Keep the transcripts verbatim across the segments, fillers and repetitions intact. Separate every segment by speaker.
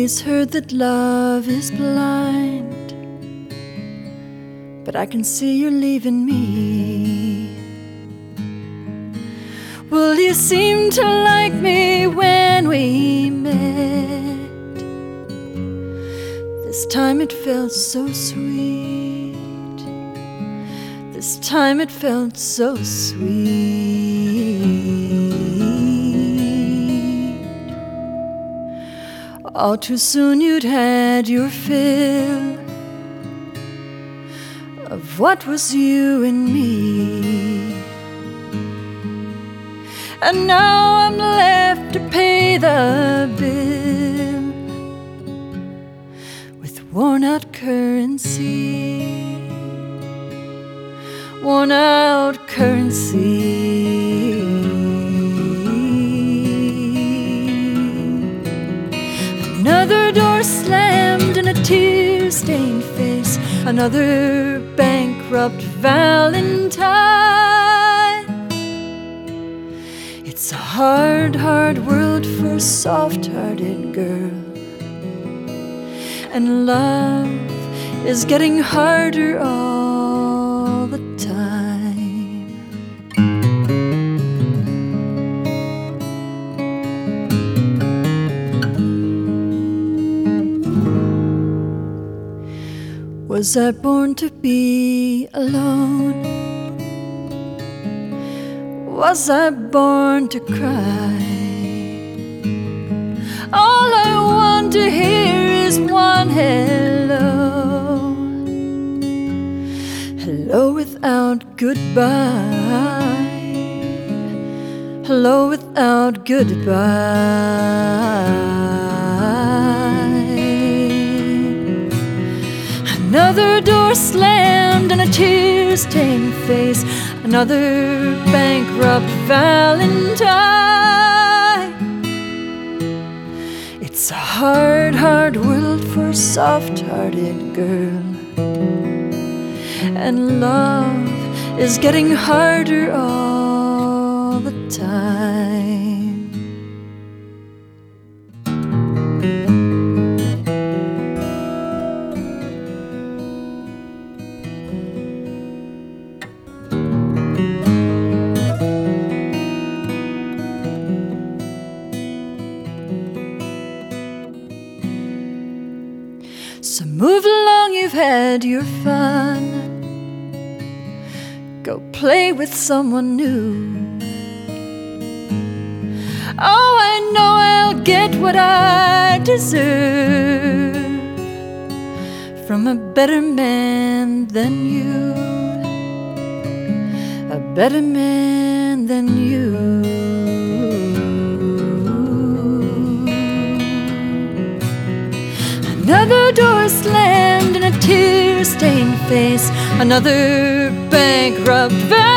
Speaker 1: always heard that love is blind, but I can see you're leaving me. Well, you seemed to like me when we met. This time it felt so sweet. This time it felt so sweet. All too soon you'd had your fill of what was you and me. And now I'm left to pay the bill with worn out currency. Worn out currency. Another door slammed and a tear-stained face. Another bankrupt Valentine. It's a hard, hard world for a soft-hearted girl, and love is getting harder all the time. Was I born to be alone? Was I born to cry? All I want to hear is one hello. Hello without goodbye. Hello without goodbye. Another door slammed and a tear-stained face. Another bankrupt Valentine. It's a hard, hard world for a soft-hearted girl, and love is getting harder all the time. So move along, you've had your fun. Go play with someone new. Oh, I know I'll get what I deserve from a better man than you. A better man than you. Another door slammed and a tear-stained face. Another bankrupt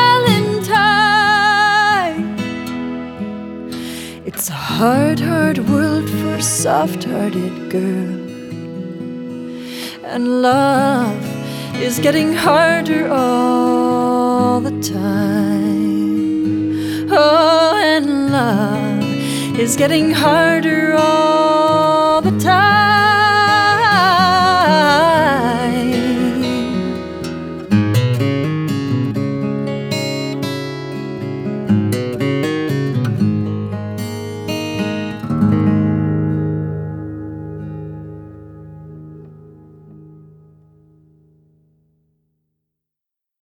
Speaker 1: Valentine. It's a hard, hard world for a soft-hearted girl, and love is getting harder all the time. Oh, and love is getting harder all the time.